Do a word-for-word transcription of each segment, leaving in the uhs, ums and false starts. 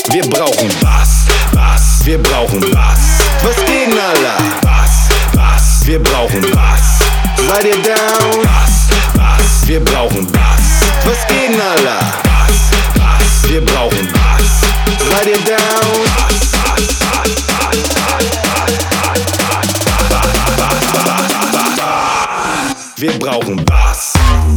Wir brauchen Bass, Bass, wir brauchen Bass. Was geht, Nala? Bass, Bass, wir brauchen Bass. Seid ihr down? Bass, Bass, wir brauchen Bass. Was geht, Nala? Bass, Bass, wir brauchen Bass. Seid ihr down? Bass, Bass, Bass, Bass, Bass, Bass. Wir brauchen Bass.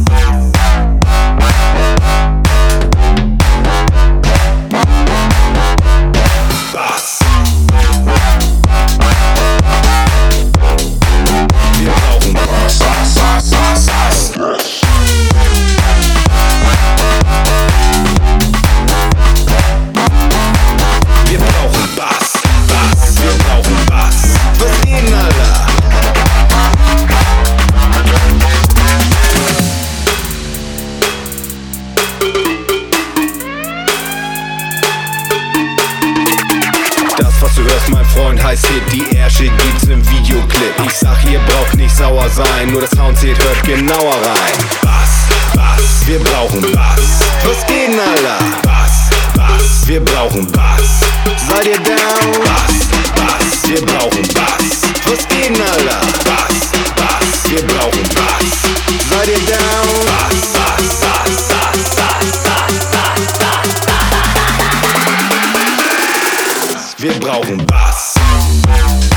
Was du hörst, mein Freund, heißt Hit. Die Ärsche gibt's im Videoclip. Ich sag, ihr braucht nicht sauer sein, nur das Soundset hört genauer rein. Bass, Bass, wir brauchen Bass. Was geht, Nala? Bass, Bass, wir brauchen Bass. Seid ihr down? Bass, Bass, wir brauchen Bass. Was geht, Nala? Bass, Bass, wir brauchen Bass. Seid ihr down? Bass, Bass, Bass, Bass, Bass, Bass, Bass. Wir brauchen Bass.